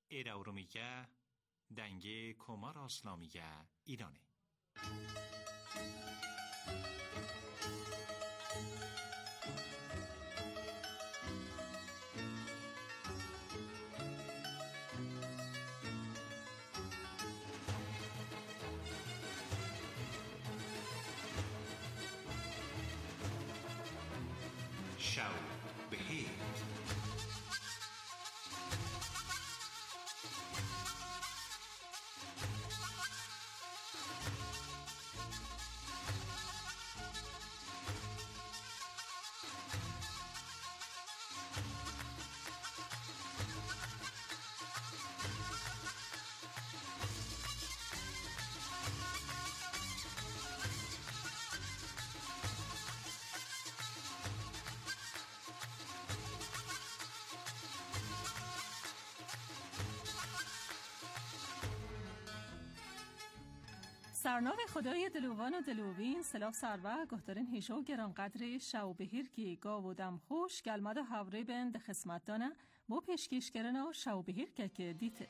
ایراورومیگه دنگه کمار اسلامیگه ایرانه. شب بخیر. سرناو خدای دلوان و دلوین سلاف سروه گهدارین هیشو گرانقدر شو بهیر که گاو و دم خوش گلمد و حوری بند خسمت دانه با پیشکش کرنا شو بهیر که دیتر.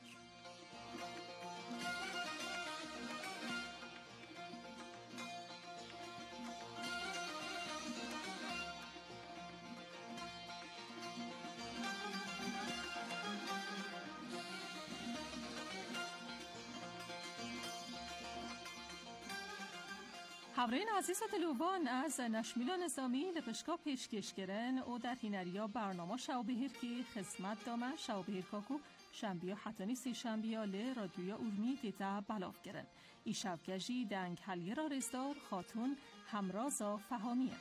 حورین عزیز دلوان از نشمیل نظامی لپشکا پیشکش کرن او در هینریا برنامه شو بهیر که خدمت دامه شو بهیر کاکو شنبیا حتانی سی شنبیا لی رادیویا اورمی دیتا بلاف کرن. ای شبگجی دنگ حلیه را رزدار خاتون همرازا فهامیه.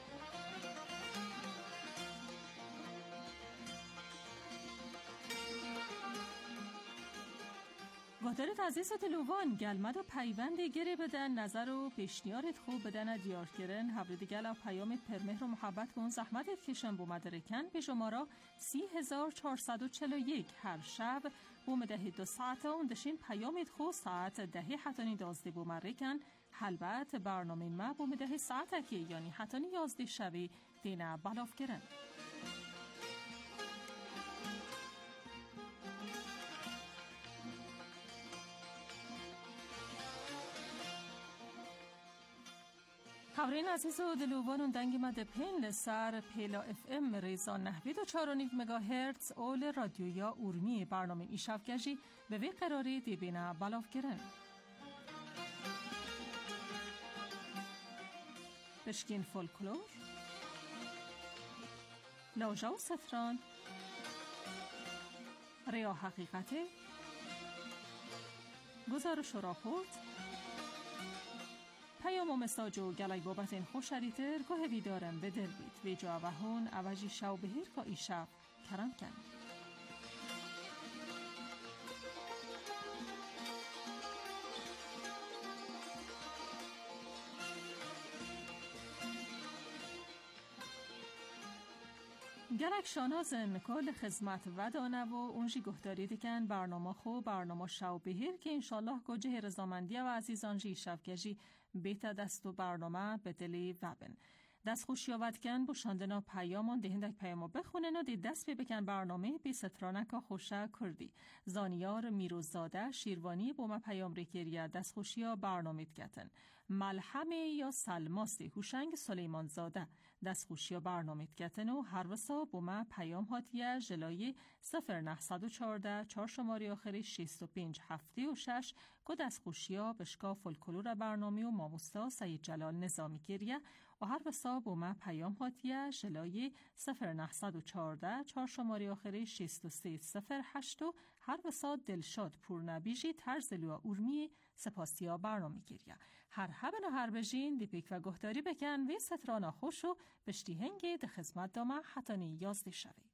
گهدارت عزیز دلوان گلمد و پیوند گره بدن نظر و پیشنیارت خوب بدن دیار کرن حبر دیگل و پیامت پرمهر و محبت کن زحمتت کشن بو مدرکن به شمارا 3441 هر شب بو مده 2 ساعت اون دشین پیامت خوب ساعت 10 حتانی 12 بو مرکن حلبت برنامه ما بو مده ساعت که یعنی حتانی 11 شبی دینه بلاف کرن. حورین عزیز و دلوان دنگ مد پین لسر پیلا اف ام ریزان نحوید و 4.9 مگاهرتز اول رادیویا اورمی برنامه ای شفگجی به وی قراری دیبینه بلاف کرن. بشکین فولکلور لاجا و ستران ریا حقیقته گزارش و راپورت پیام و مساج و گلای بابت این خوش شریتر که هوی دارم به دل بید وی جا و هون عوجی شو بهیر که ای شب کرم کن. گلک شانازن کل خدمت و دانه و اونجی گهداری دیکن برنامه خو برنامه شو بهیر که انشالله گوجه رضامندی و عزیزان جی شفگجی بیتا دست و برنامه به دلی وبن. دست خوش یاوت کن بوشاندنا پیامان دهندک پیامو بخونن و دی دست بکن برنامه بی سترانکا خوشه کردی. زانیار میروزاده شیروانی با ما پیام ریکریا دست خوشیا برنامه کتن. ملحمه یا سلماستی هوشنگ سلیمان زاده دست خوشیا برنامه کتن و هر وسا با ما پیام هاتیه جلای 0914 4 شماری آخری 65 76 که دست خوشیا بشکا فولکلور برنامه و ماموستا سید جلال نظامی کریه و هر وسا با ما پیام هاتیه جلای 0914 4 شماری آخری 6308 و هر وسا دلشاد پورنبیجی ترزلو اورمی سپاسیا برنامه گیریه. هر هبن و هر بجین دیپیک و گهداری بکن وی سترانا خوش و بشتی هنگی ده خدمت دامه حتانی 11 شوی.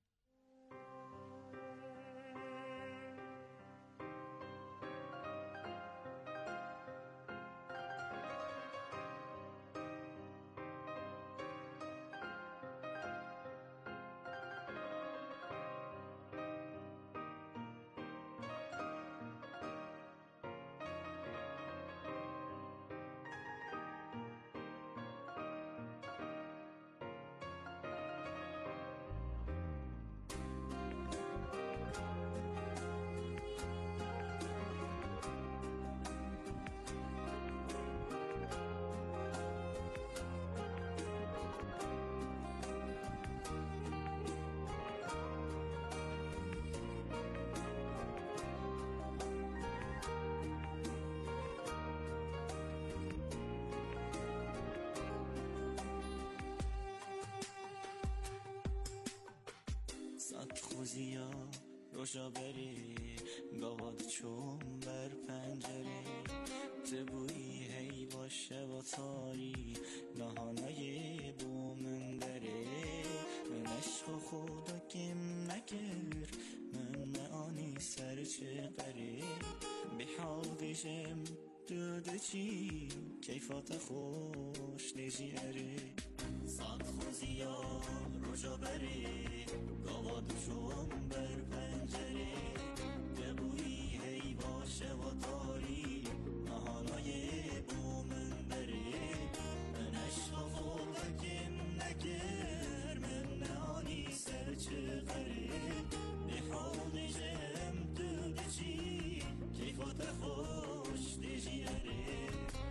ساعت خوزیا روشا بری گاواد چون بر پنجره تبوی هی باشه و تاری نهانای بومن داره من عشق خدا کم نکر من آنی سر چه قره بحاضشم دوده چی کیفات خوش نجیاره ساعت خوزیا روشا بری گاواد چون بر پنجره دبویی هی باشه و تاری نهانای بومن داره من عشق خدا کم نکر من نهانی سر چه قره به حالشم دوده چی کیفات خوش دیجیاره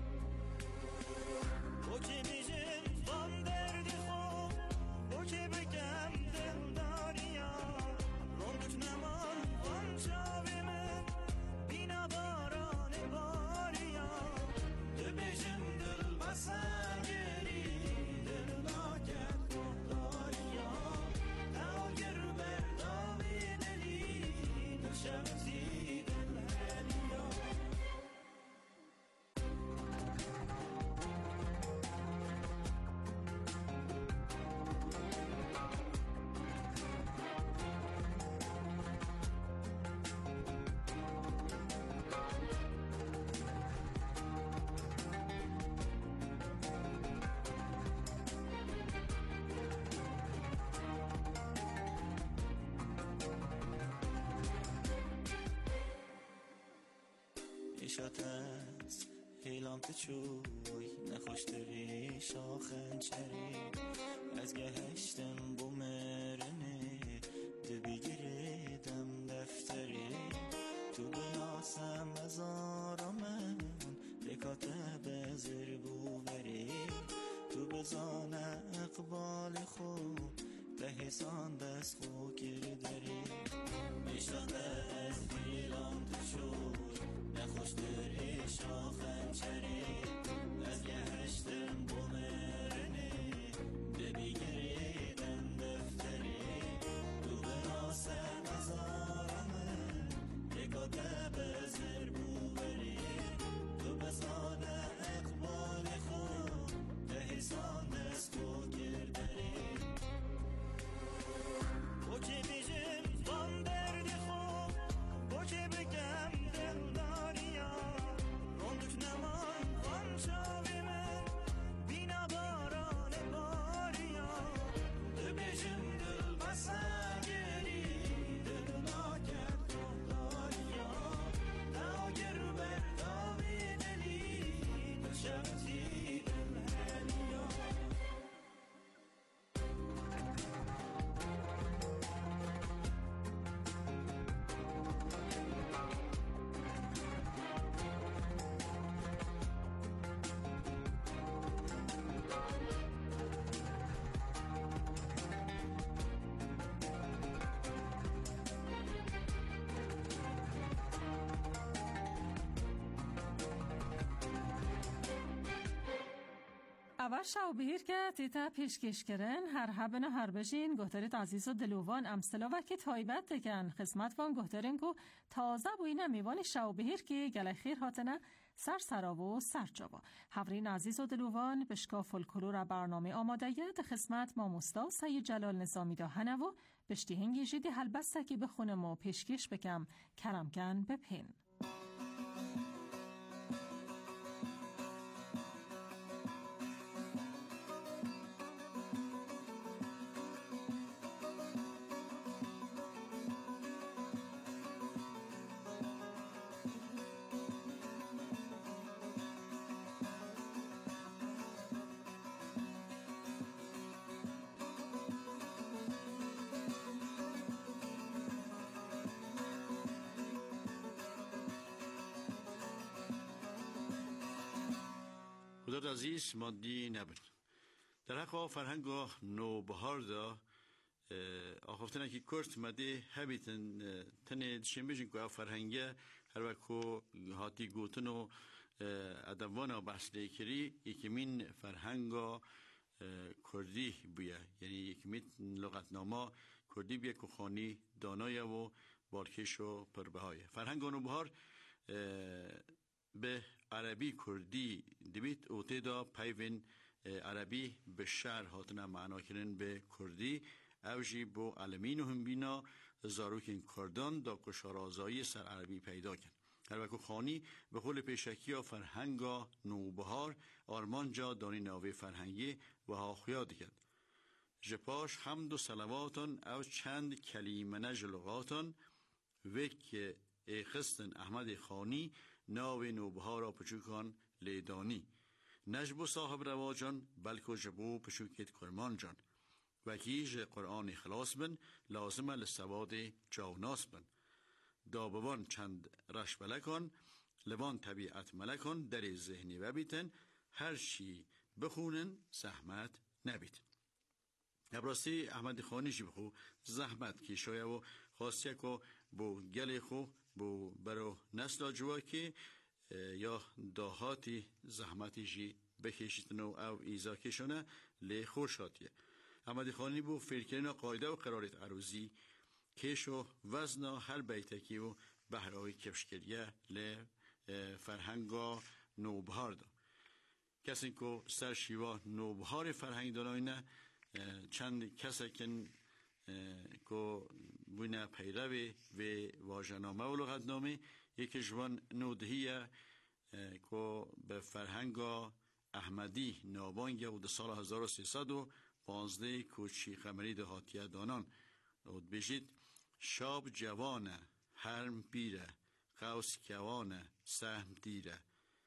او که بیشم فان درد خوب او که بگم دل داریا روندوک نمان فان شاوی من بینا باران باریا تو بیشم دل بسنگری دل ناکت داریا ناگر برداوی دلی نشمزی دل هلیا شاتت هیلام تچوی نخوشتری شاخن چری از گهشتم بومرنه دبیگیردم دفتری تو بیاسم از آرامن بکاتب زربو بری تو بزان اقبال خود به حسان دست خو کردری میشتاق از هیلام تچوی نخوشتری شاخن چری از گهشتم بومرنه دبیگیردم دفتری تو بناسم از آرامن بکاتب زربو بری تو بزان اقبال خود به حسان دست خو کردری او که بیشم فان درد خوب او که بگم دل داریا روندوک نمان فان شاوی من بینا باران باریا تو بیشم دل بسنگری دل ناکت داریا ناگر برداوی دلی نشمزی دل هلیا اول شو بهیر که تیتا پیشکش کرن هر هبن و هر بشین گهترید عزیز و دلوان امثلا و که تایبت دکن خدمت وان گهترین کو تازه بوینه میوان شو بهیر که گله خیر هاتنه سر سراو و سر جاوا هورین عزیز و دلوان بشکا فولکلور برنامه آماده ید خدمت ما مستا سید جلال نظامی داهنه و بشتی هنگی جدی هلبسته که بخونم و پیشکش بکم کرمکن بپین. خدا عزیز مادی نبود در حق فرهنگ و نوبهار دا آخفتن که کرد مده همیتن تنه شنبیجن که فرهنگه هر وقت هاتی گوتن و ادوان و بحث لیکری یکمین فرهنگ کردی بویا یعنی یکمین لغتنامه کردی بیه که خانی دانای و بارکش و پربهای فرهنگ نوبهار به عربی کردی دبیت اوته دا پیوین عربی به شهر هاتنا معنا کرن به کردی اوجی بو علمین و هم بینا زاروکین کردان دا کشارازایی سر عربی پیدا کن هر خانی به قول پیشکی ها فرهنگا نوبهار آرمان جا دانی ناوی فرهنگی و ها خیاد کرد جپاش حمد و صلواتان او چند کلمه نجلغاتان وک خستن احمد خانی ناوی نوبهار را پچوکان لیدانی نجبو صاحب رواجان بلکو جبو پشوکت کرمان جان وکیج قرآن خلاص بن لازمه لسواد جاوناس بن دابوان چند رش بلکان لبان طبیعت ملکان در ذهنی و بیتن هر چی بخونن زحمت نبیتن ابراستی احمد خانی جی بخو زحمت کی شایه و خاصیه که بو گل خو بو برو نسل جوا که یا داهاتی زحمتی جی بکشیدن او ایزا کشانه لی خوشاتیه احمد خانی بو فیرکرین قاعده و قرارت عروضی کش و وزن هر بیتکی و بهرهای کفشکریه لی فرهنگا نوبهار دا کسی که سر شیوا نوبهار فرهنگ دانایینه چند کسی که بوینه پیروی و واژه‌نامه و لغتنامه یکی جوان نودهیه که به فرهنگ احمدی نابانگه و در سال 1315 کوچی خمری دهاتیه دانان بود بجید شاب جوانه هرم پیره قوس کوانه سهم دیره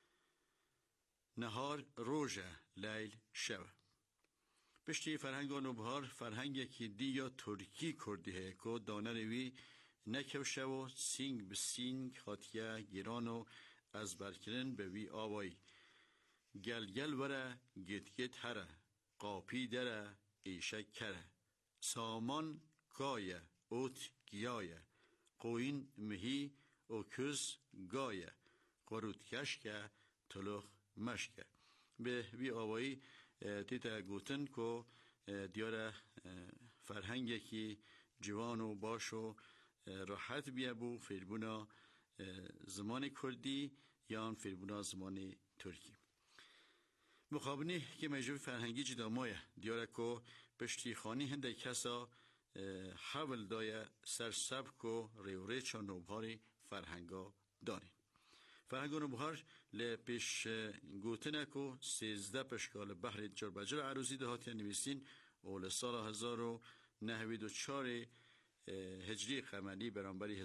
نهار روژه لیل شب پشتی فرهنگ نوبهار فرهنگی که دی یا ترکی کردیه که دانه روی نکوشه و سینگ به سینگ خاطیه گیران و از برکرن به وی آوایی گل وره گت هره قاپی دره ایشک کره سامان کایه اوت گیایه قوین مهی او کز گایه قرود کشکه تلوخ مشکه به وی آوایی تیتا گوتن که دیاره فرهنگی که جوان و باش و راحت بیه بو فیربونا زمان کردی یا فیربونا زمان ترکی مقابنی که مجوی فرهنگی جدامایه دیاره که پشتی خانی هنده کسا حول دایه سر سبک و ریوره چا نوبهاری فرهنگا دارین فرهنگ نوبهار لپیش گوتنه که 13 پشکال بحر جربجر عروضی دهاتی نویسین و لسال 1994 هجری قمری برانبری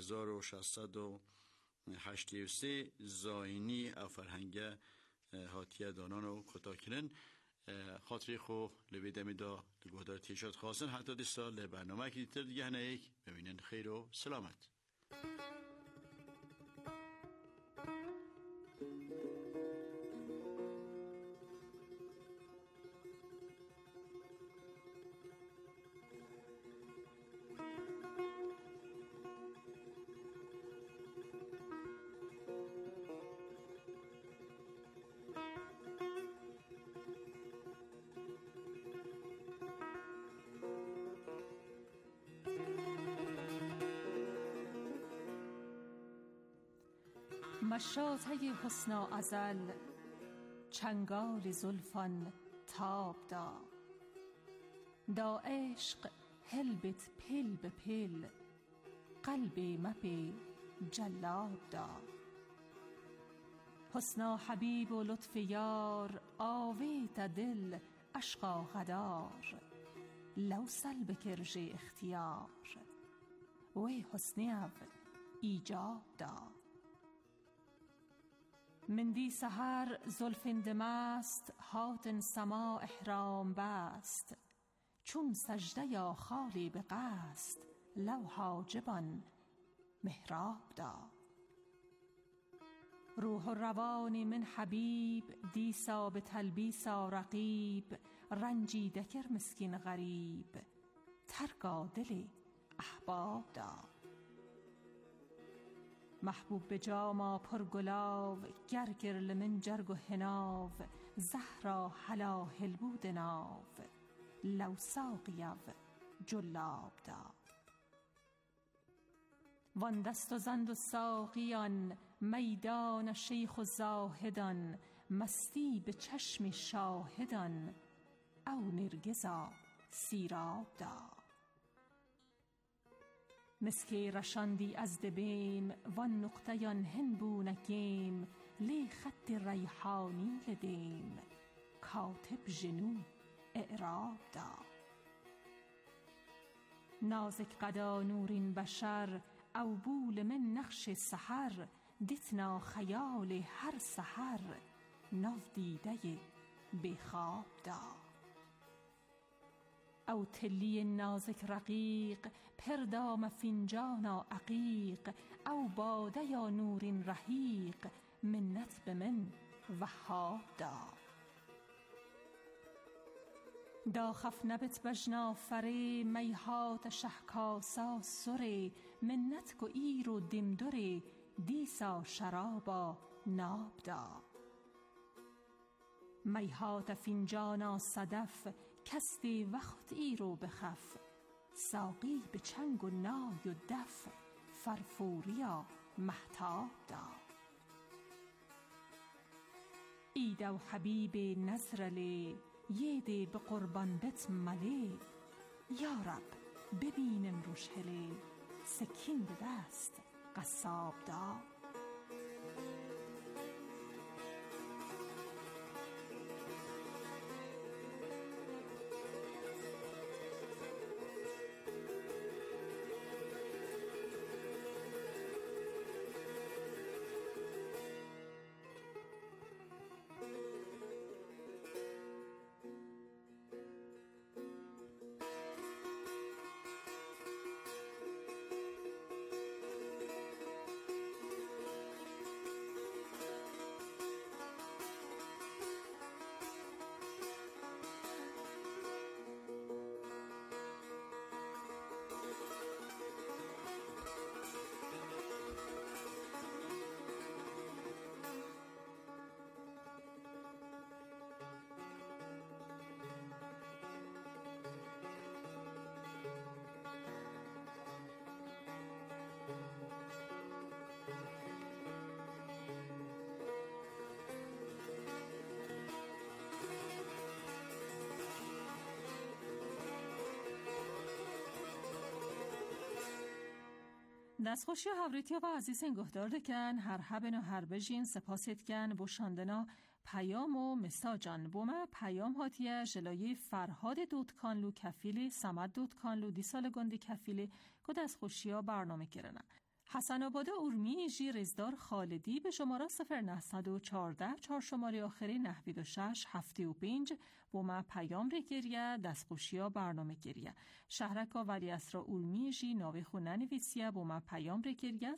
1683 زاینی او فرهنگ هاتیه دانان و کتا کرن خاطری خو لبیدمی دا لگوهدار تیشاد خواستن حتی دی سال لبرنامه که دیتر دیگه هنه ایک ببینن خیر و سلامت مشاطه حسنا ازل چنگال زلفان تاب دا عشق هلبت پل به پل قلبی مپی جلاب دا حسنا حبیب و لطف یار آویت دل عشقا غدار لو سلب کرج اختیار وی حسنی او ایجاب دا من دی سحر زلفین دمست هاتن سما احرام بست چون سجده یا خالی به قصد لو حاجبان محراب دا روح و روانی من حبیب دیسا به تلبیسا رقیب رنجیده کر مسکین غریب ترکا دل احباب دا محبوب به جاما پرگلاو گرگر لمن جرگ و هناو زهرا حلا هلبود ناو لو ساقیو جلاب دا وان دست و زند و ساقیان میدان شیخ و زاهدان مستی به چشم شاهدان او نرگزا سیراب دا مسکی رشاندی از دبیم وان نقطیان هنبونکیم لی خط ریحانی لدیم کاتب جنو اعراب دا نازک قدا نورین بشر او بول من نقش سحر دتنا خیال هر سحر نو دیده بخواب دا او تلی نازک رقیق پردام فنجانا عقیق او باده یا نورین رحیق منت به من وهاب دا دا خف نبت بجنا فره میهات شهکاسا سره منت کو ایر و دمدره دیسا شرابا ناب دا میهات فنجانا صدف کستی وقت ای رو بخف ساقی به چنگ و نای و دف فرفوریا محتاب دا ایدو حبیب نظرله یده به قربان بت مله یا رب ببینم روش هله سکین به دست قصاب دا دستخوشی و هوریتیا و عزیزین گهدار دکن هر هبن و هر بجین سپاست کن بوشاندنا پیام و مساجان بومه پیام هاتیه جلوی فرهاد دودکانلو کفیلی سمت دودکانلو دی سال گندی کفیلی که دستخوشی ها برنامه کرنه حسن آباده اورمی جی رزدار خالدی به شماره 0914 4 شماره آخری 926 75 بومه پیام ری گریه دستخوشی ها برنامه گریه شهرکا ولی اسرا اورمی جی ناوی خونه نویسیه بومه پیام ری گریه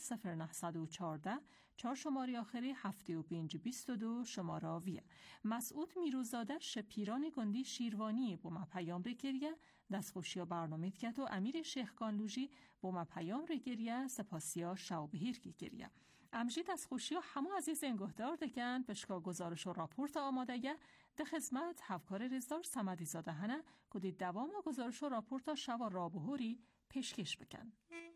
0914 4 شماره آخری 75 22 شماره ویه مسعود میروزاده شپیران گندی شیروانی بومه پیام ری گریه دستخوشی ها برنامه کرد و امیر شیخ کانلوجی بومه پیام ری گریه سپاسیا شاوبهیر کی گریه امجی دستخوشی ها همه عزیز انگهدار دکن پشکا گزارش و راپورت آماده گه ده خدمت هفکار رزدار سمدی زاده هنه کدید دوام و گزارش و راپورت شوا رابهوری پیشکش بکن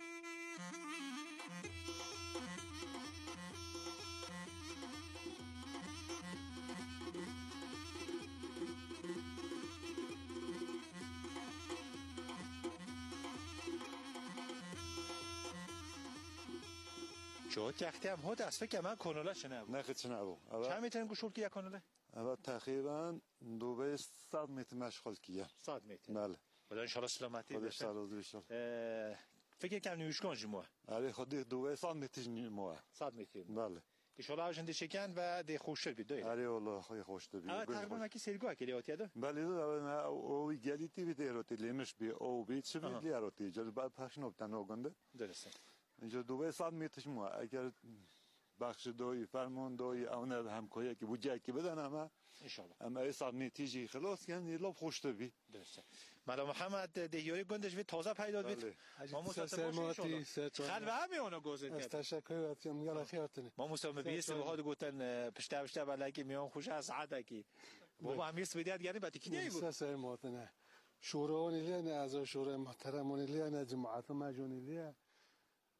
شو تختی هم ها دست فکر من کانالش نبود نه خیلی نبود چند میتونن گوشول که یک کاناله؟ اول تقریبا 100 متر مشغول کیه 100 متر بله خدا ان شاء الله سلامتی بشه فکر کنم نیوشکان جمعه آره خودی 200 متر نیمه 100 متر بله ان شاء الله آجنده شکن و دی خوشتر بید دایر آره والله خیلی خوشتر بید تقریبا کی سرگاه کلی آتیه ده بله ده او گلیتی بید اروتی لیمش بی او بید چه بید اروتی جل بعد پخشن ابتن آگنده درسته اینجا 200 متر نیمه اگر بخش دوی فرمان دوی اون همکاری که بودجه کی بدن اما ان شاء الله اما ای صاحب نتیجه خلاص یعنی لب خوشته بی درسته ملا محمد دهیاری گندش وی تازه پیدا بید ما مسلماتی خل و همه اونا گوزن کرد تشکر اتیم میگم خیرتونه ما مسلمان بیست و هاد گفتن پشت بلکی میان خوش از عدکی بابا همیست بدیت یعنی بعد کی دیگه بود سلامتونه شورای لیه نه از شورای محترمانه لیه نه جماعت مجانی لیه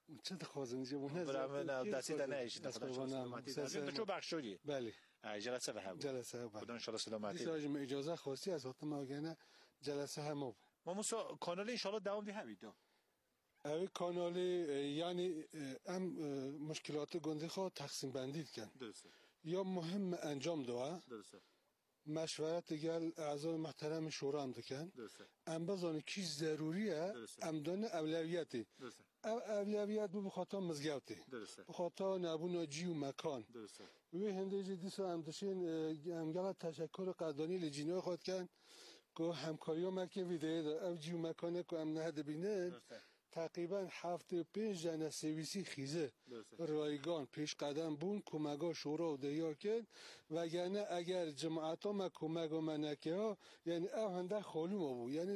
چه خوازن جمونه برام دستی در نهیشید دست قربانم تو بخشوری بله جلسه به هم جلسه خدا ان شاء الله سلامتی دیساج اجازه خواستی از وقت ما گنه جلسه هم ما موسا کانال ان شاء الله دوام دی همید اوی کانال یعنی ام مشکلات گنده خود تقسیم بندی کن درسته یا مهم انجام دوه درسته مشورت گل اعضای محترم شورا هم دکن درسته ام بزانه کی ضروریه ام دانه اولویتی درسته اولویت بو بخاطر مزگوتی درسته بخاطر نبونا جی و مکان درسته وی هنده جدی هم داشتین ام گل تشکر قدردانی لجینای خود کن که همکاری ها مکه ویده دا او جی و مکانه که ام نهد بینه تقریبا 75 جنه سرویسی خیزه رایگان پیش قدم بون کمگا شورا و دیار کن وگرنه اگر جماعت ها ما کمگ و منکه ها یعنی او هنده خالو ما بود یعنی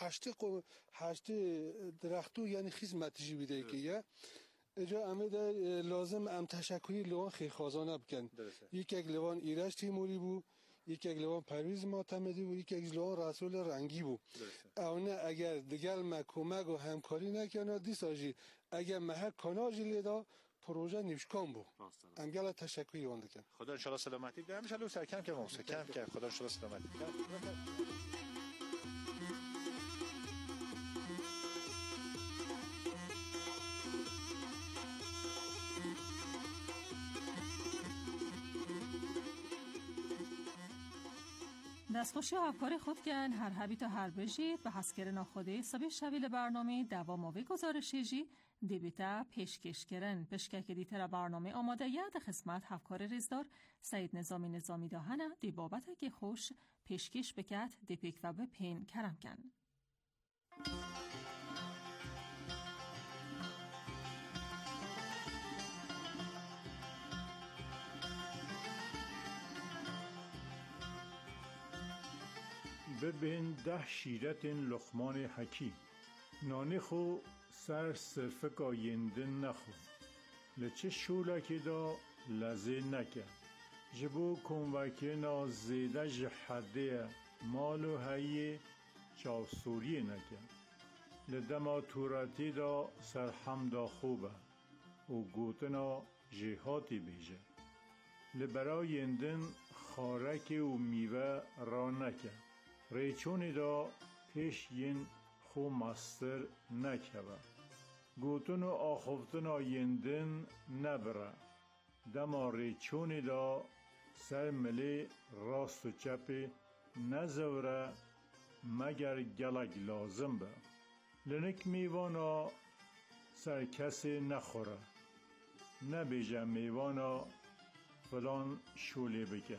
هشته درختو یعنی خیز متجی بیده که یه اجا امید لازم ام تشکری لوان خیرخوازانه بکن یک لوان ایرش تیموری بود یک لوان پرویز معتمدی بود یک لوان رسول رنگی بود اونه اگر دیگر ما کمک و همکاری نکنه دیساجی اگر محل کانال جلیدا پروژه نیشکان بود امگل تشکری وانده کن خدا ان شاء الله سلامتی ده همیشه لو سر کم که موسا کم که خدا ان شاء الله سلامتی دستخوشی و افکار خود کن هر هبی تا هر بجید به حسکر ناخوده سبی شویل برنامه دواماوی گزارشی جی دیبیتا پیشکش کرن پشکک دیتر برنامه آماده یاد خدمت هفکار ریزدار سید نظامی داهنه دی بابت که خوش پیشکش بکت دیپیک و به پین کرم کن ببین 10 شیرت لقمان حکیم نانی خو سر صرفک آینده نخو لچه شولکی دا لزه نکن جبو کنوکی نا زیده جحده مالو هیه چاو سوریه نکن لدما توراتی دا سرحم دا خوبه و گوتنا جهاتی بیجه لبرایندن خارک و میوه را نکن ریچونی دا پیش ین خو مستر نکبه گوتن و آخفتن آیندن نبره دما ریچونی دا سر ملی راست و چپی نزوره مگر گلگ لازم به لنک میوانا سر کسی نخوره نبیجه میوانا فلان شولی بکن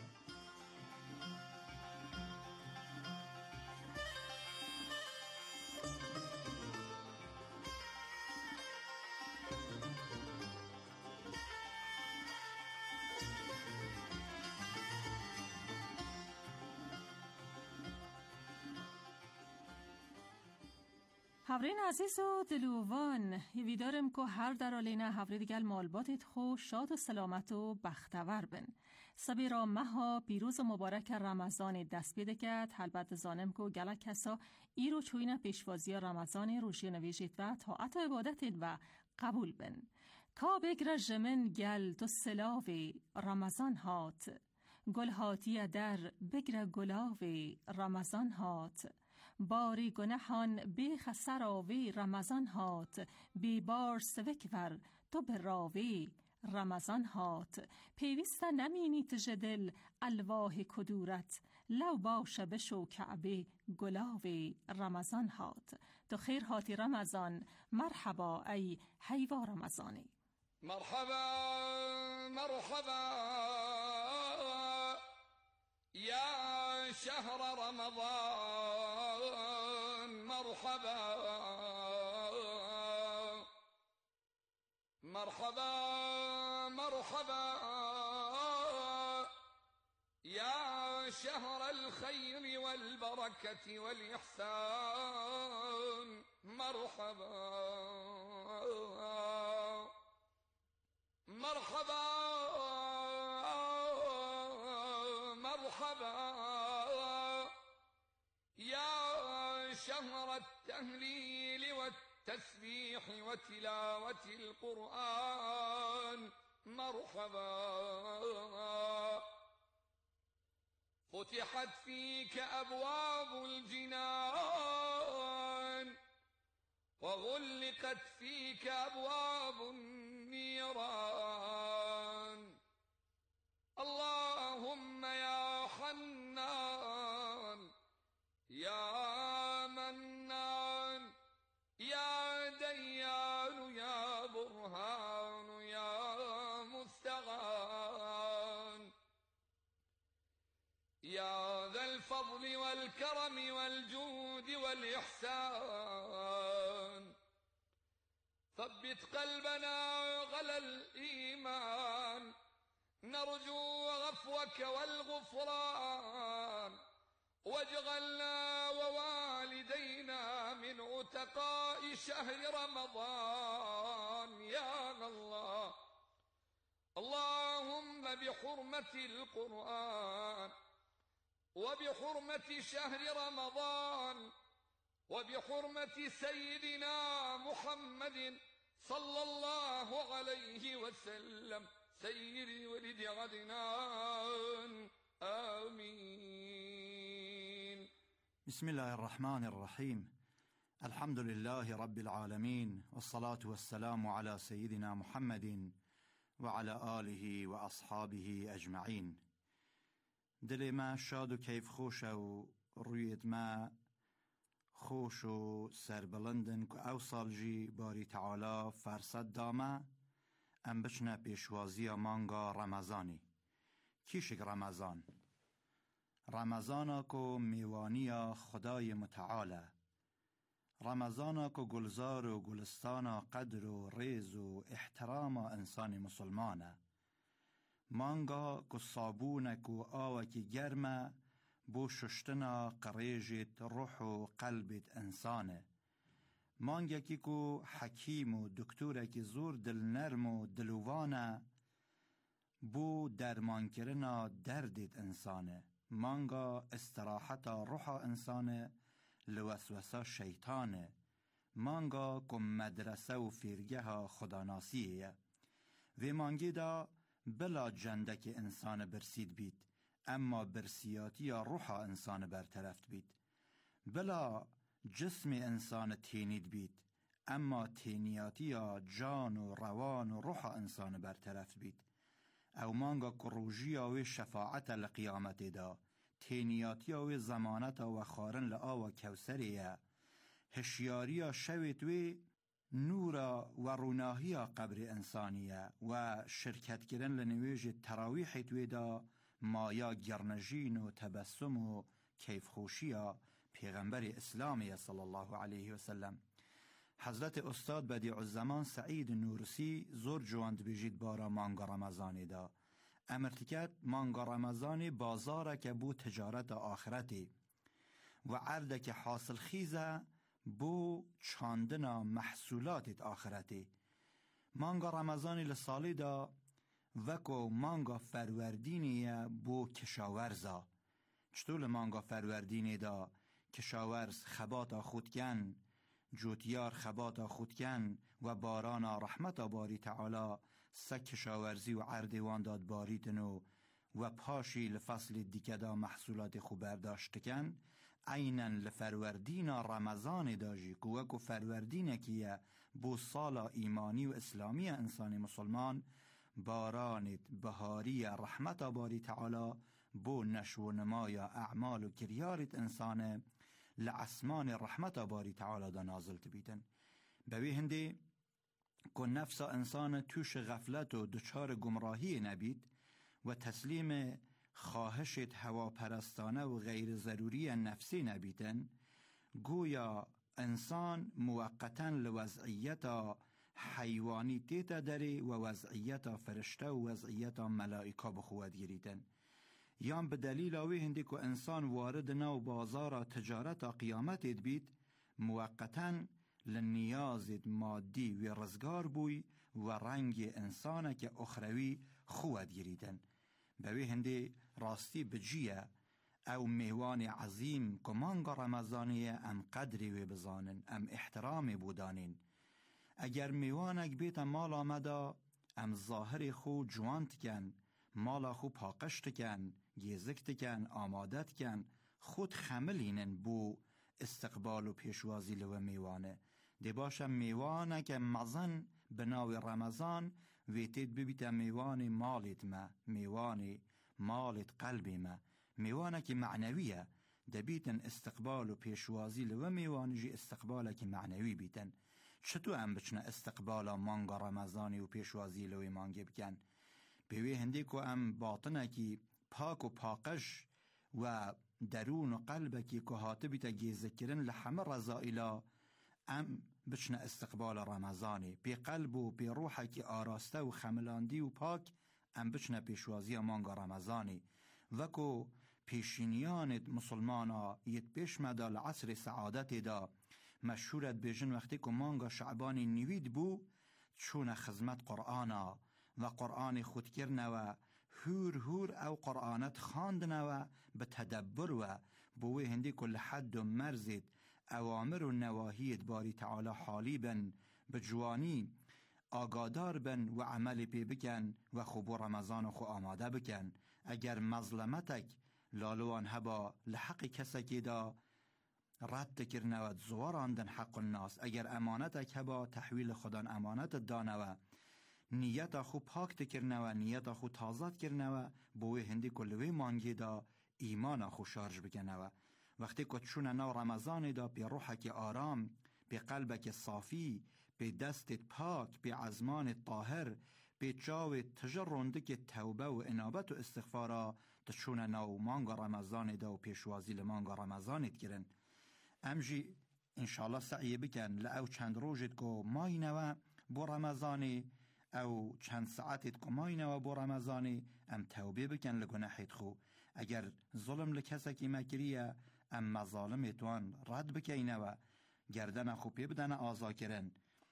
هورین عزیز و دلووان ویدارم که هر در آلینه هوری دیگل مالباتت خو شاد و سلامت و بختور بن سبی را مها پیروز و مبارک رمضان دست بیده کد البته زانم که گلک کسا ای رو چوین پیشوازی رمضان روشی نویجید و طاعت عبادت و قبول بن کا بگر جمن گل تو سلاوی رمضان هات گل هاتی در بگر گلاوی رمضان هات باری گناهان بی خسراوی رمضان هات بی بار سوکور تو براوی رمضان هات پیوسته نمینی تجدل الواح کدورت لو باشه بشو کعبه گلاوی رمضان هات تو خیر هاتی رمضان مرحبا ای حیوا رمضانی مرحبا مرحبا يا شهر رمضان مرحبا مرحبا مرحبا يا شهر الخير والبركة والإحسان مرحبا مرحبا مرحبا يا شهر التهليل والتهليل التسبيح وتلاوة القرآن مرحبا. فتحت فيك أبواب الجنان وغلقت فيك أبواب النيران. اللهم يا حنان يا منان يا ديان يا برهان يا مستغان، يا ذا الفضل والكرم والجود والإحسان، ثبت قلبنا غلى الإيمان، نرجو عفوك والغفران، واجعلنا ووالدينا من عتقاء شهر رمضان يا الله. اللهم بحرمة القرآن وبحرمة شهر رمضان وبحرمة سيدنا محمد صلى الله عليه وسلم سيد ولد عدنان، آمين. بسم الله الرحمن الرحيم. الحمد لله رب العالمين، والصلاة والسلام على سيدنا محمد وعلى آله وأصحابه أجمعين. دل ما شاد و کیف خوش و رویت ما خوش و سربلندن که او سال جی باری تعالی فرصت دامه ام بچنه پیشوازی مانگا رمضانی. کیشک رمضان؟ رمضانا کو میوانی خدای متعالی، رمضانا کو گلزار و گلستانا قدر و ریز و احترام انسان مسلمانه، مانگا کو صابونه کو آوه کی گرمه بو ششتنا قریجت روح و قلبت انسانه، مانگا کی کو حکیم و دکتوره کی زور دل نرم و دلوانه بو درمان کرنا دردت انسانه، مانگا استراحتا روح انسانه لوسوسه شیطانه، مانگا کو مدرسه و فیرگه خداناسیه و مانگی دا بلا جندک انسان برسید بید اما برسیاتی روح انسان برطرفت بید، بلا جسم انسان تینید بید اما تینیاتی جان و روان و روح انسان برطرفت بید، او مانگا کروجی و شفاعت لقیامت دا تینیاتی و زمانت و خارن لآ و کوسریه، هشیاری شویت و نورا و روناهی قبر انسانیه و شرکت کردن لنویج تراویح تویدا مایا گرنجین و تبسم و کیف خوشی پیغمبر اسلامی صلی الله علیه وسلم. حضرت استاد بدیع الزمان سعید نورسی زور جواند بجید بارا مانگا رمضانی دا امرتکت مانگا رمضانی بازاره که بو تجارت آخرتی و عرده که حاصل خیزه بو چاندنا محصولات آخرتی. مانگا رمضانی لسالی دا وکو مانگا فروردینی بو کشاورزا، چطور مانگا فروردینی دا کشاورز خباتا خودکن، جوتیار خباتا خودکن و بارانا رحمتا باری تعالی سک کشاورزی و عردوان داد باریتنو و پاشی لفصل دیکدا محصولات خوب برداشتکن، عیناً لفروردین رمضان داجی کوکو فروردین کیه بو سالا ایمانی و اسلامی انسان مسلمان بارانت بهاری رحمت باری تعالی بو نشو نمای اعمال و کریارت انسان لعسمان رحمت باری تعالی دا نازل تبیتن. بوی هنده که نفس انسان توش غفلت و دچار گمراهی نبید و تسلیم خواهشت هوا پرستانه و غیر ضروری نفسی نبیتن، گویا انسان موقتاً لوضعیت حیوانی تیتا داری و وضعیت فرشته و وضعیت ملائکه بخواد گریتن، یا به دلیل آوی هندی که انسان وارد نو بازار تجارت قیامت بید موقتاً لنیازت مادی و رزگار بوی و رنگ انسان که اخروی خواد گریتن. بوی هندی راستی بجیه او میوان عظیم که مانگا رمضانیه ام قدری و بزانن ام احترام بودانین اگر میوانک بیت مال آمدا ام ظاهر خو جوانت کن، مالا خو پاقشت کن، گیزکت کن، آمادت کن، خود خملینن بو استقبال و پیشوازی لو میوانه. دی باشم میوانه که مزن بناوی رمضان ویتید ببیت میوان مالت ما، میوان مالت قلبی ما، میوانه که معنویه دبیتن استقبال و پیشوازی لو میوان جی استقباله که معنوی بیتن. چطور هم بچنه استقبالا مانگا رمضانی و پیشوازی لوی مانگی بکن؟ بیوی هندی که هم باطنه که پاک و پاکش و درون و قلبه که هاته بیتا گیزه کرن لحمه رضائلا ام بچنه استقبال رمضانی پی قلب و پی روحه که آراسته و خملاندی و پاک ام بچنه پیشوازی مانگا رمضانی. وکو پیشینیانت مسلمانا یت پیش مدا لعصر سعادت دا مشهورت بیجن وقتی که مانگا شعبانی نوید بو چون خدمت قرآنا و قرآن خود کرنوا هور او قرآنت خاندنوا به تدبر و بوی هندی کل حد و مرزید اوامر و نواهیت باری تعالی حالی بن بجوانی آگادار بن و عمل پی بکن و خوب رمضان خو آماده بکن. اگر مظلمتک لالوان هبا لحق کسکی دا رد کرنوت زواراندن حق الناس، اگر امانتک هبا تحویل خدان امانت دانوا نیت خو پاک کرنوا نیت خو تازت کرنوا بوی هندی کلوی مانگی دا ایمان خو شارج بکنوا. وقتی که چون نو رمضان دا پی روحک آرام، پی قلبک صافی، پی دستت پاک، پی عزمان طاهر، پی چاو تجرنده که توبه و انابت و استغفارا تچون نو مانگا رمضان دا و پیشوازی لمانگا رمضانت کرن. امجی انشاءالله سعی بکن لأو چند روزت که مای نوا بو رمضانی او چند ساعتت که مای نوا بو رمضانی ام توبه بکن لگناحت خو. اگر ظلم لکسکی مکریه ام مظالمتوان رد بکنه و گردن خو پی بدن آزا کرن.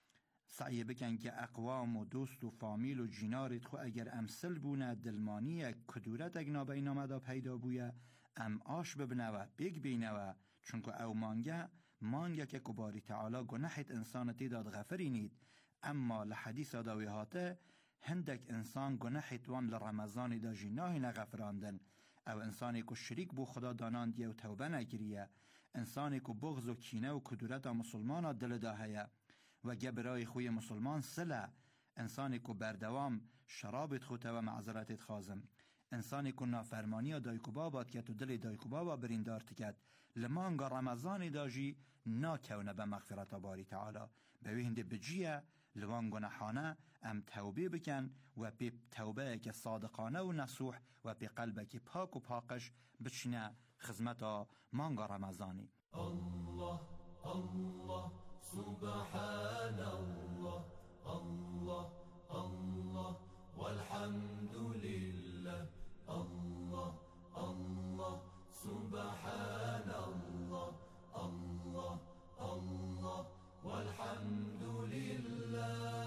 سعی بکن که اقوام و دوست و فامیل و جینارت خو اگر امثل بونه دلمانیه کدورت اگنا بین آمده پیدا بویه ام آش ببنه و بگ بینه و چونکه او مانگه که کباری تعالی گناحت انسانتی داد غفری نید. اما لحدیث داویهاته هندک انسان گناحت وان لرمضان دا جناهی نغفراندن. او انسانی که شریک بو خدا داناندیه و توبه نگریه، انسانی که بغض و کینه و کدورت مسلمان دل داهیه و گبرای خوی مسلمان سله، انسانی که بردوام شرابت خوته و معذرتت خازم، انسانی که نافرمانی دایکو بابات که تو دل دایکو بابا بریندار تکد لمانگا رمضانی داجی ناکونه به مغفرت باری تعالی. به هنده بجیه لوان گناهانه ام توبه بکن و به توبه که صادقانه و نصوح و به قلبه که پاک و پاکش بچنه خدمت مانگا رمضانی. الله الله سبحان الله الله الله والحمد لله الله الله سبحان الله الله الله والحمد لله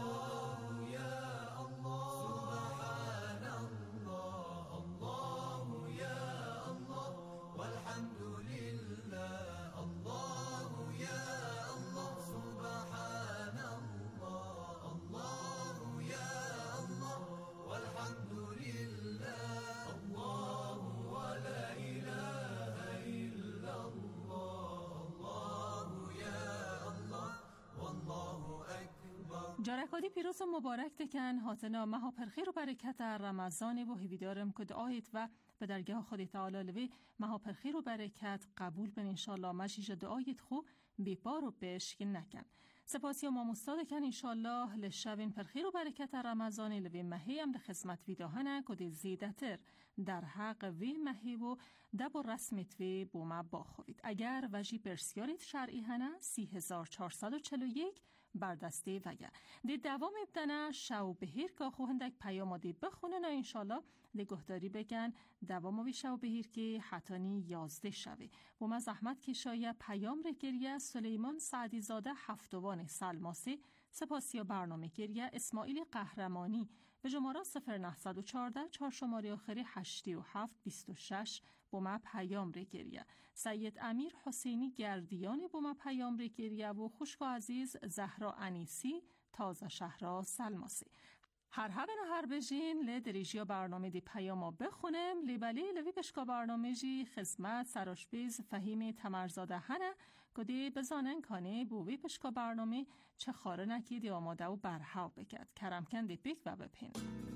يا الله سبحان الله الله يا الله والحمد لله الله يا الله سبحان الله الله يا الله والحمد لله الله ولا إله إلا الله الله يا الله والله أكبر. جارکادی پیروز و مبارک دکن هاتنا مها پرخیر و برکت رمضان و هیویدارم که دعایت و به درگاه خود تعالی لوی مها پرخیر و برکت قبول بن انشالله مجیج دعایت خو بیپار و بشک نکن. سپاسی و ماموستا دکن انشالله لشوین پرخیر و برکت رمضان لوی مهی هم لخدمت ویداهنه کده زیده تر در حق وی مهی و دب و رسمت وی بومه باخوید. اگر وجی پرسیارت شرعی هنه 3441 بردسته وگر دی دوام ابدنه شو بهیر که خوهندک پیامادی بخونه نا انشالله دی گهداری بگن دواموی شو بهیر که حتانی 11 شوه و ما زحمت که شایه پیام رگریه سلیمان سعدی زاده هفتوان سلماسی سپاسی برنامه گریه اسماعیل قهرمانی به شماره 0914 4 شماره آخری 8726 بوم پیام گریه، سید امیر حسینی گردیان بوم پیام گریه و خوشک عزیز زهرا انیسی تازه شهرها سلماسی. هر هر بجین لی دریجیا برنامه دی پیاما بخونم لی بلی لوی پشکا برنامه جی خدمت سراشپیز فهیم تمرزاده هنه کدی بزانن کانه بوی پشکا برنامه چه خاره نکی دی آماده و برهاو بکد کرمکن دی پیک و بپین.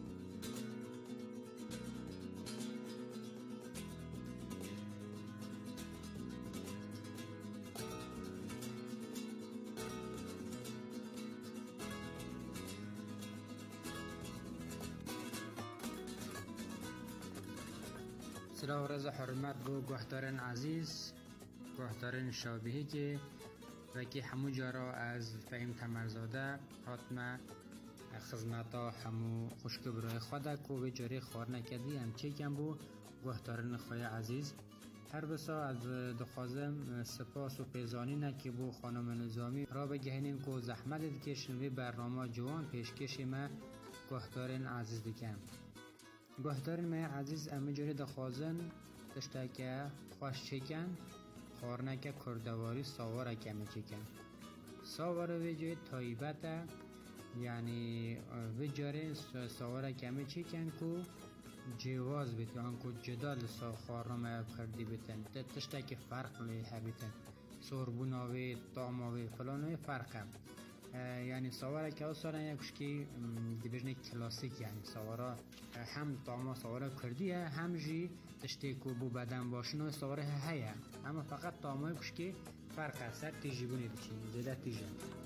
سلام و رضا حرمت بو گوهدارن عزیز گوهدارن شابهی که وکی همو جارا از فهیم تمرزاده حتما خدمتا همو خوشک برای خدا کو به جاری خوار نکردی هم چه کم بو گوهدارن خوی عزیز هر بسا از دخوازم سپاس و پیزانی نکی بو خانم نظامی را بگهنین کو زحمت دکشن وی برنامه جوان پیشکش ما گوهدارن عزیز دکم گوهدارن ما عزیز امی جوری دخوازن تشتاکه خوش چکن خورنکه کردواری ساواره کمی چکن ساواره وی جوی تایبته یعنی وی جوری ساواره کمی چکن که جواز بیتن که جدال خورنمه کردی بیتن تشتاکه فرق ها بیتن سوربوناوی طعماوی فلانوی فرقه یعنی سواره که اصلا یکشکی دیبجنه کلاسیک یعنی سواره هم طعما سواره کردیه هم جی تشتی که بو بدن باشنو سواره هیا اما فقط طعما یکشکی فرق است تیجی بونی بچین زیده تیجه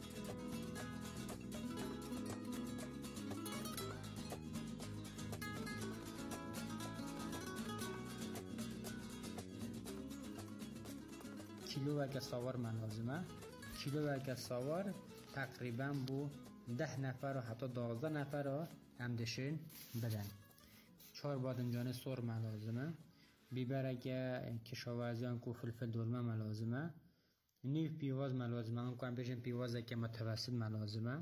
کیلو اگه سوار من لازمه کیلو اگه سوار تقریبا بو 10 نفر و حتی 12 نفر رو همدشین بدن 4 بادمجان سر ملازمه بیبر اگه کشاورزیان کو فلفل دلمه ملازمه نیو پیواز ملازمه اون که هم بشن پیواز که متوسط ملازمه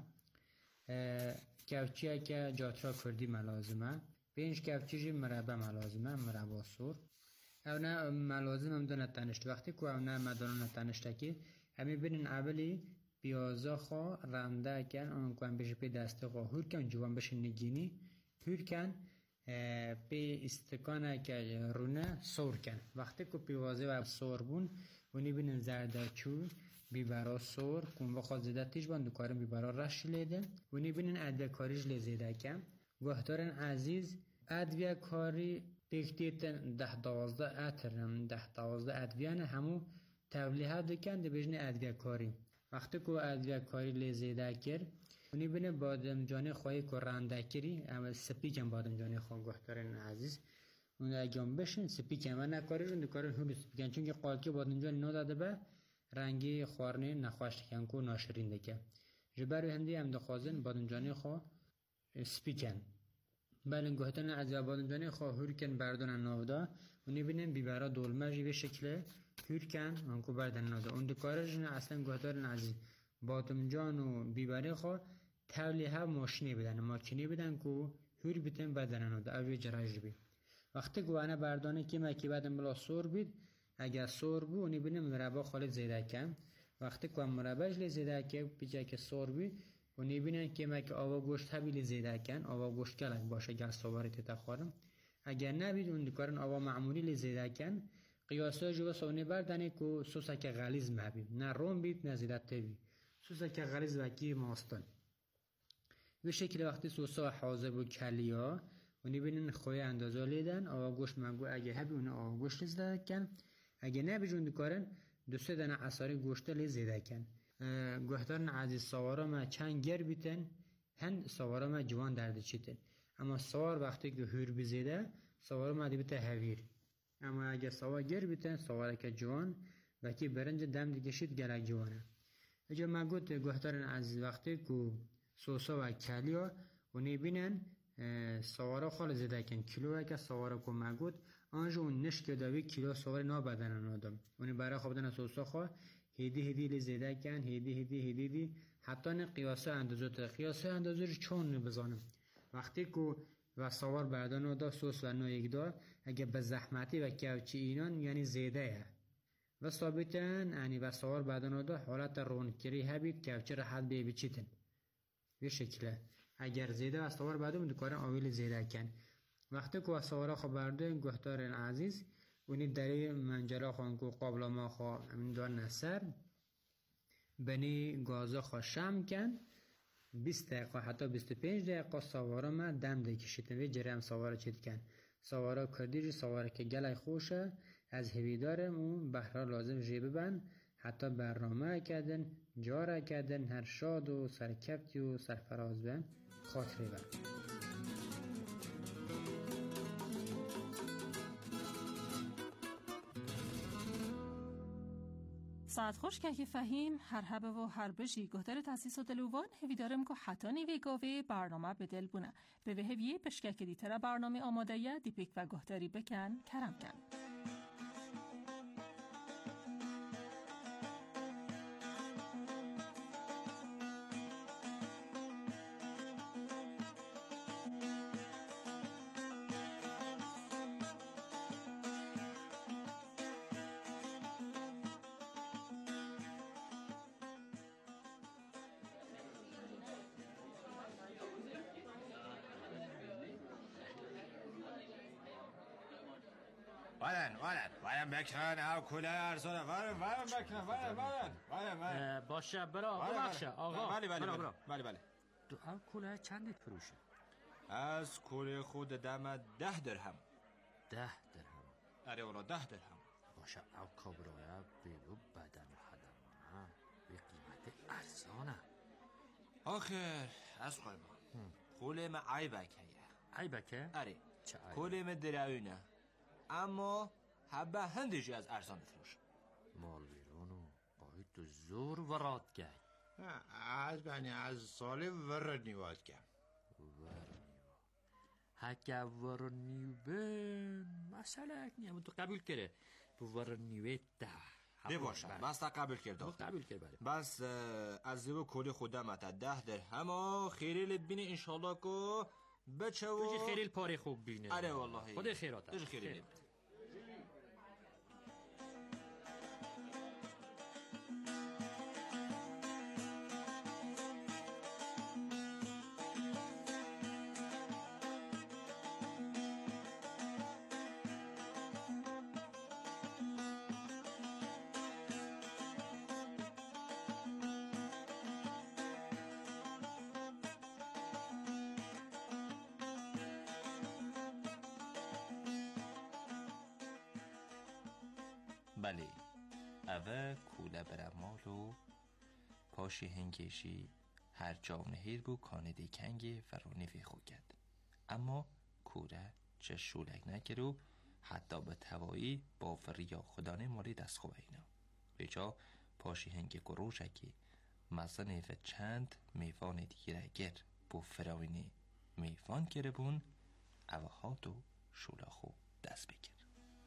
کفچی اگه جاترا کردی ملازمه 5 کفچی مربع ملازمه مربع سر او نه ملازم هم دو نتنشت وقتی که او نه مدانو نتنشتکی همین برین اولی پیازا خوا رنده کن آن کن بشه پی دسته خوا هور کن جوان بشه نگینی هور کن پی استکانه که رونه سور کن وقتی که پیوازه و سور بون ونی بینن زردچو بیبرا سور کن بخواد زیده تیج بان دکارم بیبرا رش لیده ونی بینن ادویه کاریش لیزیده کن گوهدارن عزیز ادویه کاری پیکتیتن 10-12 اترم 10-12 ادویه همو تولیه دکن ده بجنه ادویه کاری وقتی که ادویه کاری لیزیده کرد اونی بینه بادمجانی خواهی که رنده کری اما سپیکم بادمجانی خواه گوهدارن عزیز اون اگام بشن سپیکم و نکاری رو نکارن هلو سپیکن چون که قالکی بادمجانی نو داده به رنگی خوارنی نخواشت کن که ناشرین دکن جبر هندی هم دخوازن بادمجانی خواه سپیکن بلن گوهدارن عزیز بادمجانی خواه هورکن بردن نودا اونی بینه بیبرا دولمجی به شکل هورکن انکو بردن نودا اون دکارش نه اصلا گوهدارن عزیز بادمجان و بیبری خوا تولی ها ماشینی بدن ماکینی بدن که هور بیتن بدن نودا اوی جراج بی وقتی گوانه بردانه که مکی بدن بلا سور بید اگر سور بو اونی بینه مربع خالد زیده کن وقتی که مربعش لی زیده که پیچه که سور بید اونی بینه که مکی آوا گوشت هبی لی زیده کن آوا گوشت کلک باشه اگر سواری تیتا خوارم اگر نبید اون دکارن آوا معمولی لی زیده کن قیاسا جو سونی بردنه که سوسا که غلیظ مبید نه روم بید نه زیده تبید سوسا که غلیظ وکی ماستن به شکل وقتی سوسا حاضر و کلیا اونی بینن خوی اندازه لیدن آوا گوشت منگو اگه هبی اون آوا گوشت لی زیده کن اگه نبید اون دکارن 2-3 دانه اثاری گوشت لی زیده کن گوهدارن عزیز سوارا ما چند گر بیتن هن سوارا ما جوان درد چیتن اما سوار وقتی که هور بزیده سوارا ما دی بیته هویر اما اگه سوار گر بیتن سوارا که جوان وکی برنج دم دیگشید گلک جوانه اجا ما گوت گوهدارن عزیز وقتی که سوسا و کلیا اونی بینن سوارا خال زیده کن کیلو اگه سوارا که ما گوت آنجا اون نشک داوی کیلو سوار نا بدن آدم اونی برای خواب دن سوسا خواه هیدی لی زیده کن هیدی حتی نه قیاسه اندازه رو چون بزانم وقتی که و سوار بعدانو دا سوس و نو یک دا اگه به زحمتی و کوچی اینان یعنی زیده و ثابتن یعنی و سوار بعدانو دا حالت رونکری هبید کوچی راحت بی بچیتن به شکله اگر زیده و سوار بعدم دکارن آویل زیده کن وقتی که و سوارا خبرده گوهتار عزیز اونی دری منجلا خوان که قابل ما خواه امین دار نصر بنی گازا خواه شم کن 20 دقیقه حتی 25 دقیقه سوارا ما دم دکشیدن و جرم سوارا چید کن سوارا کردی سوارا که گلای خوشه از هویدارم اون بهرا لازم جیبه بن حتی برنامه کردن جارا کردن هر شاد و سرکفتی و سرفراز بن خاطره بن ساعت خوش که فهیم هر هبه و هر بجی گهتر تاسیس و دلوان هوی دارم که حتی نیوی گاوه برنامه بدل بونه به هویه پشکک دیتر برنامه آماده یه دیپیک و گهتری بکن کرم کن وایم بکنن او کله ارزانه وایم بکنن باشه برا ببخشه آقا بله تو او کله چندت فروشه؟ از کله خود دم 10 درهم 10 درهم اره اولا 10 درهم باشه او کابرایه بیلو بدن و خدمانه به قیمت ارزانه آخر از خواهی با کله ما عیبکه؟ اره چه عیبه؟ کله ما درعونه اما حبه هندیجی از ارزان بفروش مال بیرونو باید تو زور وراد گی از بانی از سال ورنیواد کم هکه ورنیو مسئله اک نیم تو قبول کرده بو ورنیوه ده بباشه بس تا قبول کرده بس از زیو کلی خودم تا 10 درهم و خیریل بینه انشالله که بچه و توجی خیریل پاری خوب بینه اره والله خود خیراته توجی خیریل بله اوه کوله برمالو پاشی هنگیشی هر جاون هیر بو کانه دیکنگی فرانی وی خو کرد اما کوره چه شولک نکرو حتی به توایی با فریا خدانه مالی دست خوبه اینا بجا پاشی هنگی گروشکی مزنه و چند میوان دیگه گر بو فراوینی میوان گره بون اوه ها دو شولاخو دست بکر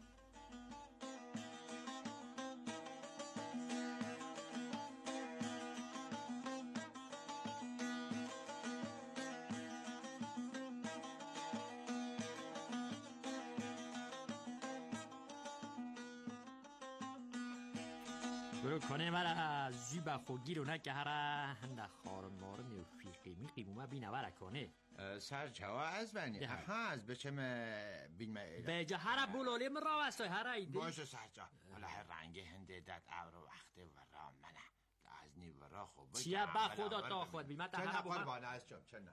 برو کنه مرا زیبا خوگی رو نکه هره هنده خارم مارم و فیقی میقی بومه بینه برا کنه سر جوا از بنی ها از بچه بین ما بیجا هره بولالی من را وستای هره ایده باشه سر جا حالا هر رنگ هنده داد او وقت ورا منه از نی ورا خوبه چیه با خدا تا خود بیم تا هره بومه قربانه از چم چنه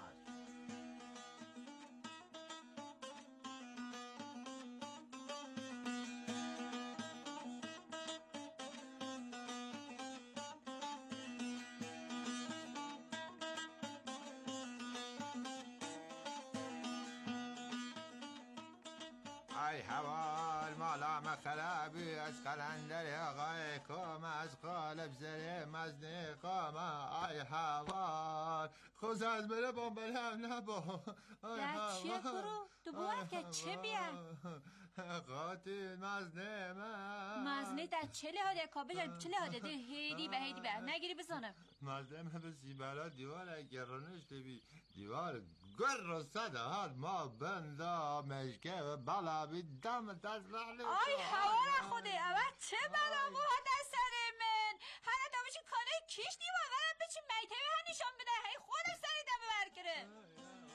ای حوال مالا مخلابی از قلندر آقای کام از قالب زره مزنی قام ای حوال خوز از بره با بره نبا در چیه برو؟ دوباره که چه بیا؟ قاتل مزنه در چه لحاده کابل چه لحاده ده هیدی به نگیری بزنم مزنه به سیبرا دیوار گرانش بی دیوار گر صده هر ما بندا مشکه و بلا بی دم دست بحلی آی هوا خوده اول چه بلا موها دست سر من هر دامشی کانه کش دیوار ورم بچی میتوی ها نشان بده هی خودش سری دم برکره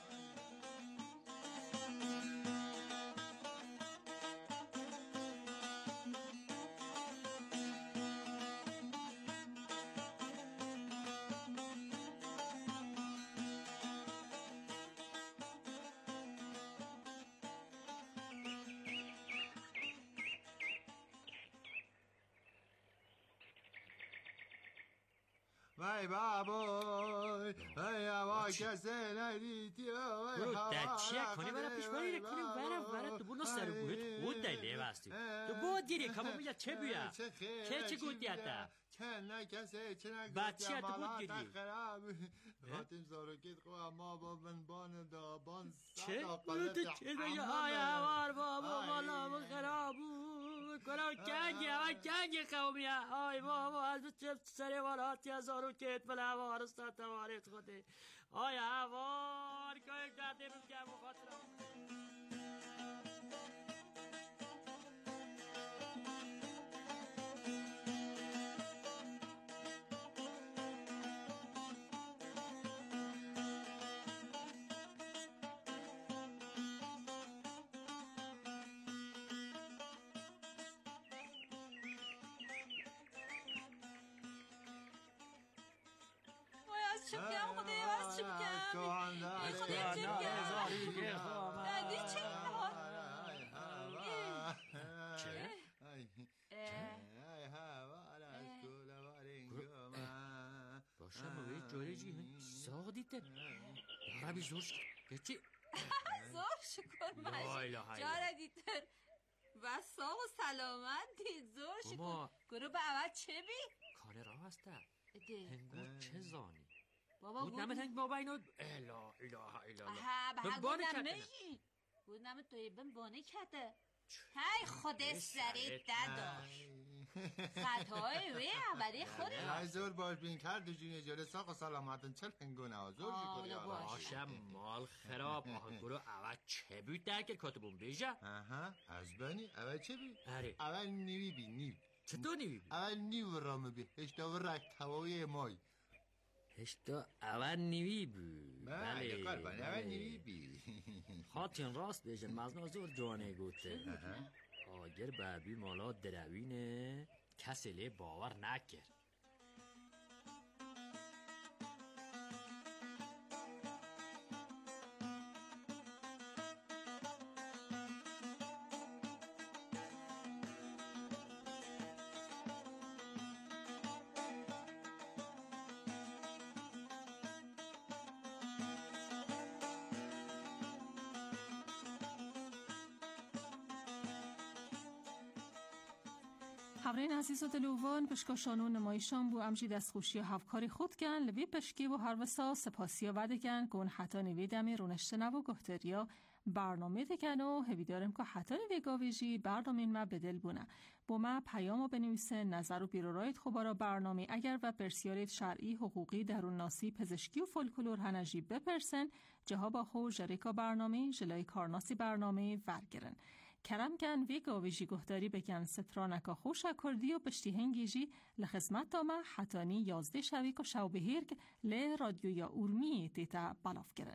وای بابای ای هوا کسی ندیدی برو در چیه کنی برای پیش بایی کنی برای تو برو سر بوید خود دلیه بستی تو بود گیری کامو بیا چه بیا چه گودی حتی چه نه کسی چه نه بچه تو بود گیری خاتم زارکت خواه ما با بنبان دابان چه؟ چه بیا آی هوار بابا مالا خرابو کنم کنگی قومی آی بابا از چه سری والاتی از زارکت بله هوار استاد تواریت خوده آی هوار که داده رو که مخاطرم چه بگم خدای واسه چه بگم خدای چه بگم دادی چه باشم به جوری جی ساق دیده عربی زور شکر زور شکر ماشی جاره دیده و ساق و سلامت دید زور شکر گروه به اول چه بی؟ کانه را هسته هنگور چه زانی بابا بود نمت هنگ بابا اینو اله به بانه کده بود نمت توی بم بانه کده های خود سریع داداش خطای وی عبدی خوده های زور باش بین کرد جونی جاره ساق و سلامتن چل هنگونه ها زور شکری باشم مال خراب گروه اول چه بود درکر کاتبون بیجا از بانی اول چه بی؟ آره اول نیوی بی نیو چطور نیوی بی؟ اول نیو رامه بی هشتا و رک توایی مای هشتا اول نیوی بی بله قلبان اول نیوی بی خاطین راست بیشن مزنا زور جوانه گوته آگر بابی مالا دروینه کسی لی باور نکر خبرین عزیز و دلوان پشکاشانو نمایشان بو امجی دستخوشی و هفکاری خود گن لوی پشکی و هر وسا سپاسی و بدگن گون حتا نویدمی رونشته نبو گفتریا برنامه دکن و هویدارم که حتا نویگاویجی برنامه ما بدل بونه با ما پیامو بنویسه نظر و بیرورایت خوبارا برنامه اگر و پرسیارید شرعی حقوقی درون ناسی پزشکی و فولکلور هنجی بپرسن جهاب خو جریکا برنامه جلای کارناسی برنامه ورگرن کرم کن وی گاویجی گفتاری بکن سترانکا خوش کردی و پشتی هنگیجی لخدمت دامه حتانی 11 شویک و شو بهیرگ ل رادیو یا اورمی تیتا بلاف کرن.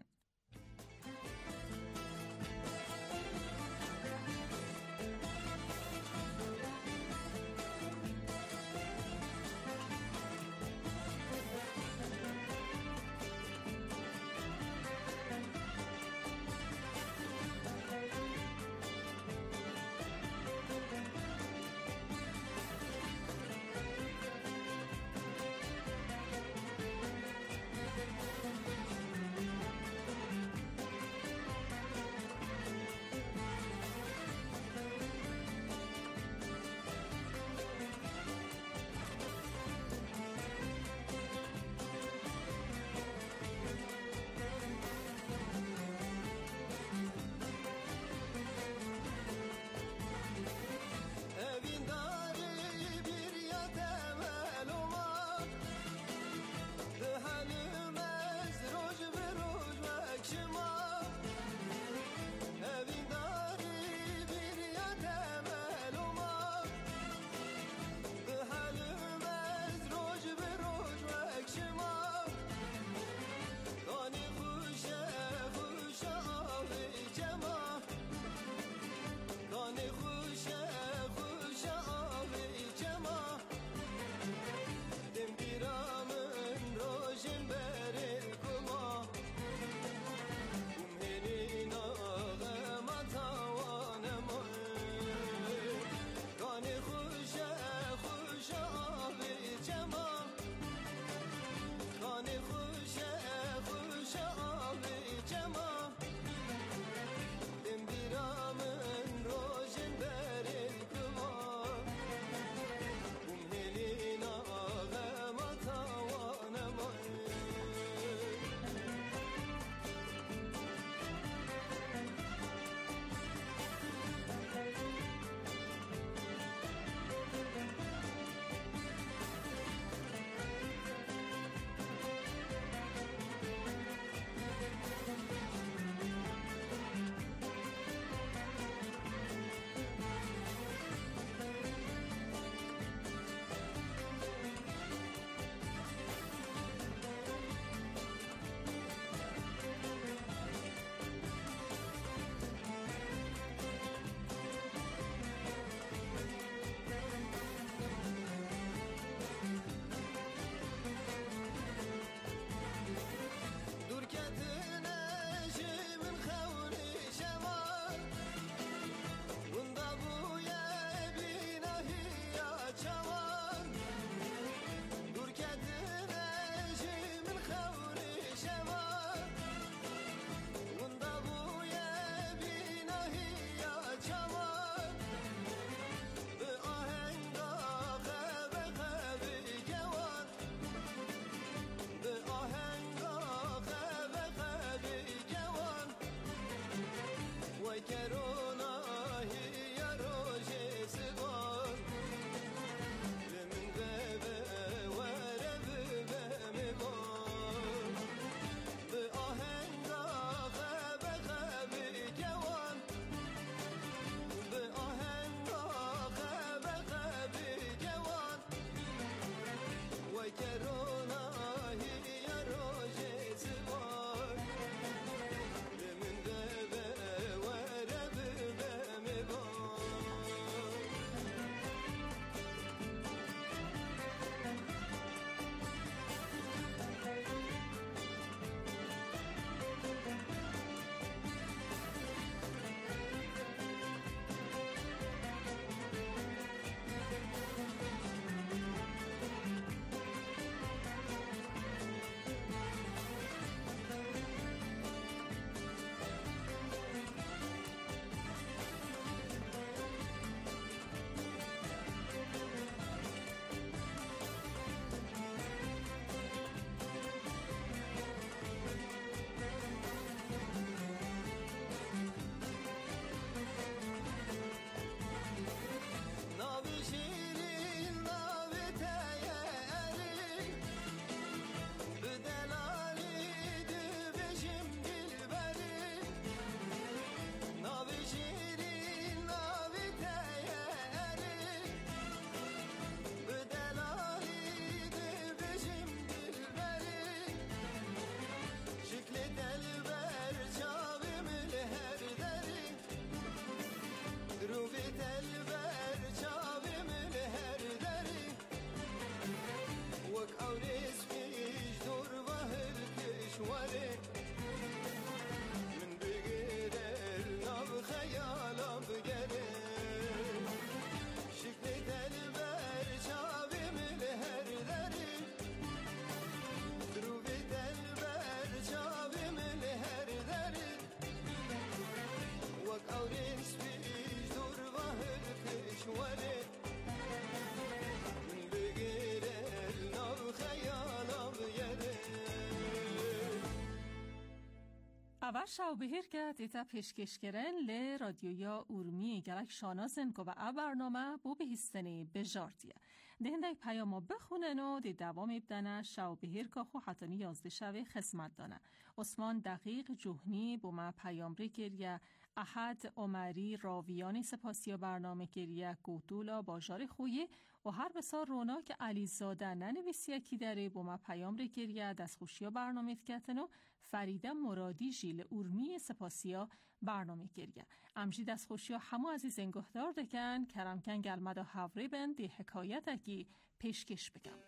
و شاوبهیر گد ایتا پیشکشکرن ل رادیویا اورمی گلک شانازن که و برنامه بو بهستنی بجاردیه دهنده پیامو بخونن و دی دوام ابدنه شاوبهیر که خو حتانی 11 شوه خدمت دانه. عثمان دقیق جوهنی بو ما پیام ری گریه احد عمری راویانی سپاسی برنامه گریه گوتولا باجار خویی و هر بسار روناک علیزاده ننویسی کی داره با ما پیام ری گریه دستخوشی برنامه کتن و فریده مرادی جیل اورمی سپاسی برنامه گریه امجی دستخوشی همو عزیز انگهدار دکن کرمکن گلمدا حوری بند دی حکایت اکی پیشکش بگم.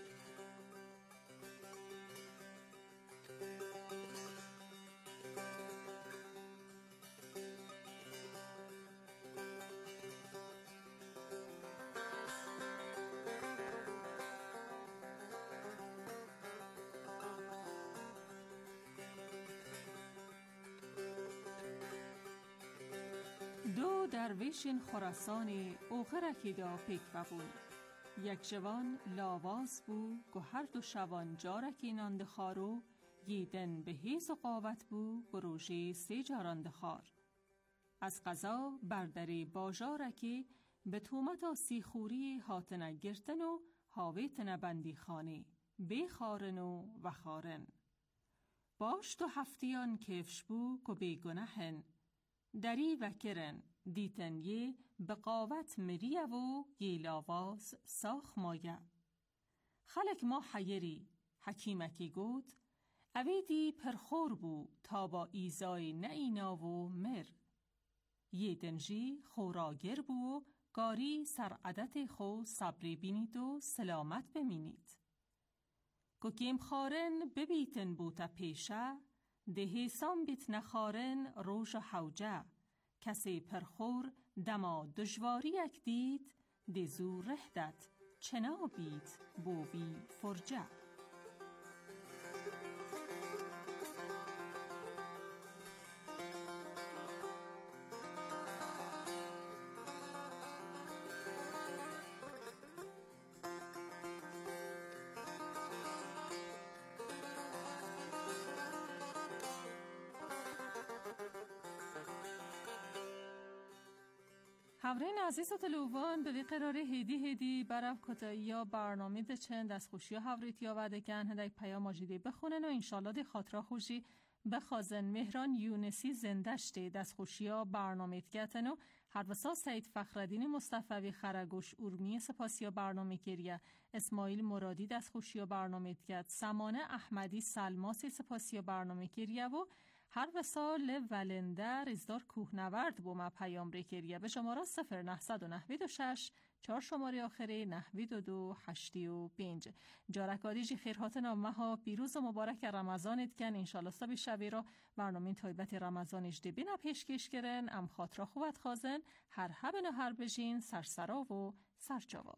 دو درویشین خراسانی اوخرکی دا پیک ببون. یک جوان لاواز بو که هر دو شوان جارکی ناندخارو گیدن به هیز و قاوت بو گروژی 3 جاراندخار. از قضا بردری باجارکی به تومتا سیخوری هاتنه گرتن و هاویتنه بندی خانی بیخارن و خارن. باش تو هفتیان کفش بو که بیگنهن دری و کرن دیتن یه بقاوت مریه و یه لاواز ساخ مایه. خلق ما حیری حکیمکی گود اویدی پرخور بو تا با ایزای نئینا و مر. یه دنجی خوراگر بو گاری سرعدت خو صبری بینید و سلامت بمینید. که گیم خارن ببیتن بوتا پیشه دهیسان بیت نخارن روژ حوجه کسی پرخور دما دجواری یک دید دزو رهدت چنا بیت بوبی فرجه. حورین عزیز و تلوان به قرار هدی برف کتایی یا برنامه ده چند از خوشی حوریت یا وعده کن هدک پیام آجیده بخونن و انشالله ده خاطره خوشی بخوازن. مهران یونسی زندشته دست خوشی ها برنامه گتن و هر وسا سید فخردین مصطفی خرگوش اورمی سپاسی ها برنامه گریه اسماعیل مرادی دست خوشی ها برنامه گت سمانه احمدی سلماسی سپاسی ها برنامه گریه و هر وسال ولنده رزدار کوهنورد با ما پیام ریکریه به شماره 0996 4 شماره آخره 92285 جارکادی جی خیرهات نامه ها پیروز و مبارک رمضانت کن انشالله سبی شبی را برنامه تایبت رمضانش دی بینا پیشکش کرن ام خاطره خوبت خازن هر هبن و هر بجین سرسرا و سرجاوا.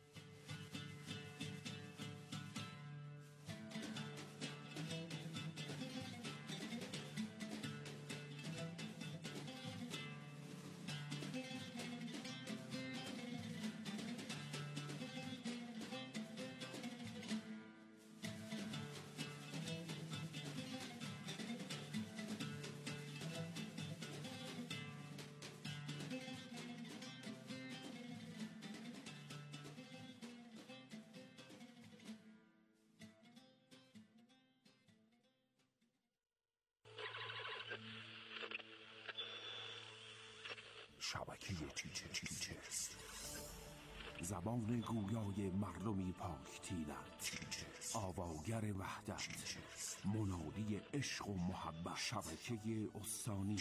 شبکه چیچست زبان گویای مردمی پاک تینت آواگر وحدت منادی عشق و محبت شبکه استانی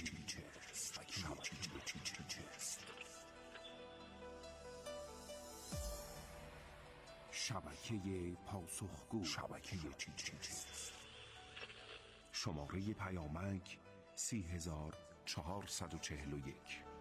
شبکه پاسخگو شبکه چیچست شماره پیامک 30441